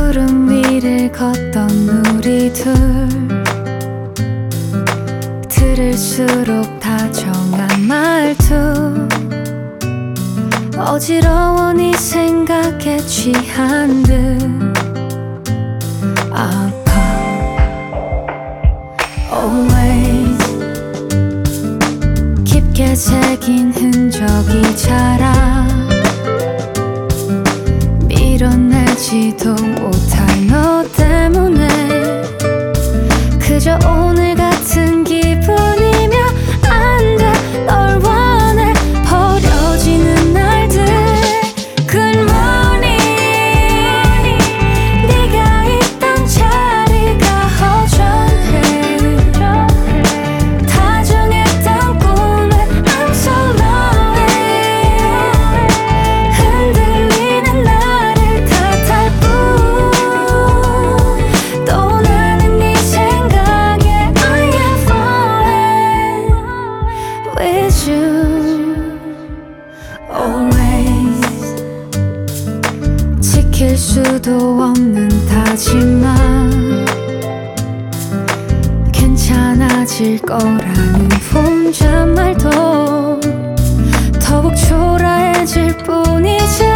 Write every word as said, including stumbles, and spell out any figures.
구름 위를 걷던 우리 둘 들을수록 다정한 말투 어지러워 네 생각에 취한 듯 아파 Always 깊게 새긴 흔적이 자라 밀어내지도 못할 너 때문에 그저 오늘 같은 기분이면 안 돼 널 원해 버려지는 날들 Good morning 네가 있던 자리가 허전해 다정했던 꿈에 I'm so lonely 흔들리는 나를 탓할 뿐 또 나는 네 생각에 I am falling with you always 지킬 수도 없는 다짐만 괜찮아질 거라는 혼잣말도 더욱 초라해질 뿐이지